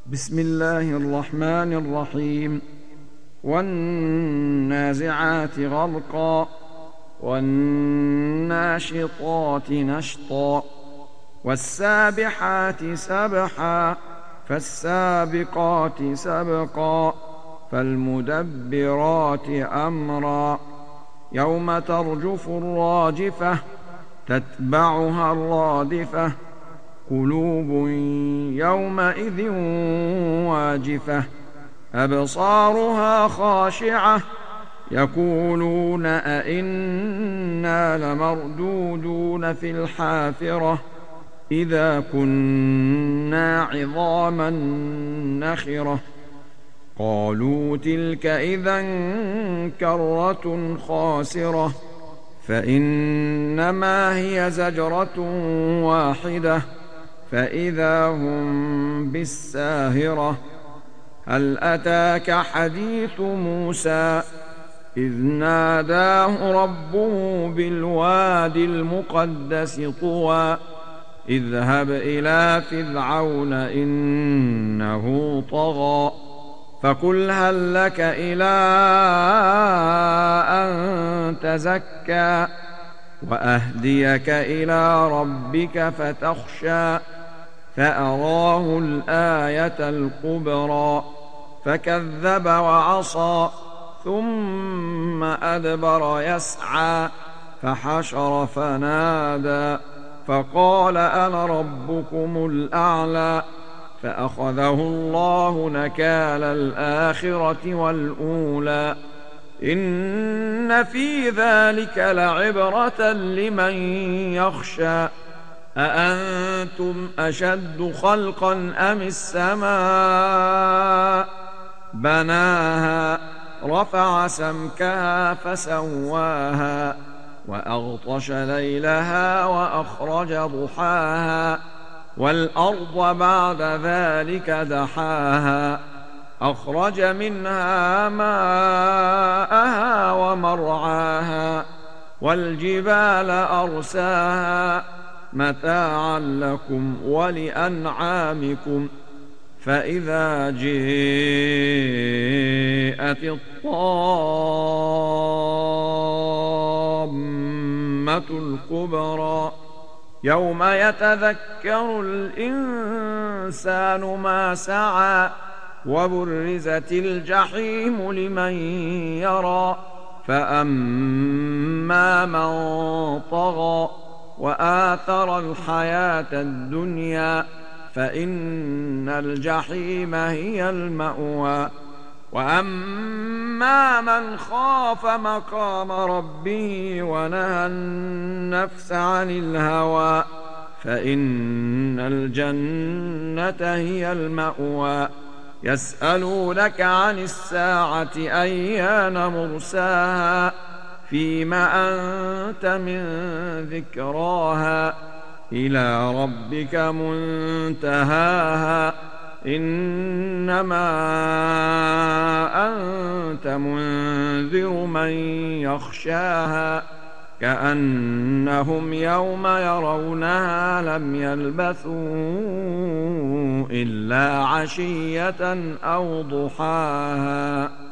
بسم الله الرحمن الرحيم. والنازعات غرقا والناشطات نشطا والسابحات سبحا فالسابقات سبقا فالمدبرات أمرا يوم ترجف الراجفة تتبعها الرادفة قلوب يومئذ واجفة أبصارها خاشعة يقولون أئنا لمردودون في الحافرة إذا كنا عظاما نخرة قالوا تلك إذا كرة خاسرة فإنما هي زجرة واحدة فإذا هم بالساهرة هل أتاك حديث موسى إذ ناداه ربه بالوادي المقدس طوى اذهب إلى فرعون إنه طغى فقل هل لك إلى أن تزكى وأهديك إلى ربك فتخشى فأراه الآية الكبرى فكذب وعصى ثم أدبر يسعى فحشر فنادى فقال أنا ربكم الأعلى فأخذه الله نكال الآخرة والأولى إن في ذلك لعبرة لمن يخشى أأنتم أشد خلقا أم السماء بناها رفع سمكها فسواها وأغطش ليلها وأخرج ضحاها والأرض بعد ذلك دحاها أخرج منها ماءها ومرعاها والجبال أرساها متاعا لكم ولأنعامكم فإذا جاءت الطامة الكبرى يوم يتذكر الإنسان ما سعى وبرزت الجحيم لمن يرى فأما من طغى وآثر الحياة الدنيا فإن الجحيم هي المأوى وأما من خاف مقام ربه ونهى النفس عن الهوى فإن الجنة هي المأوى يسألونك عن الساعة أيان مرساها فيم أنت من ذكراها إلى ربك منتهاها إنما أنت منذر من يخشاها كأنهم يوم يرونها لم يلبثوا إلا عشية أو ضحاها.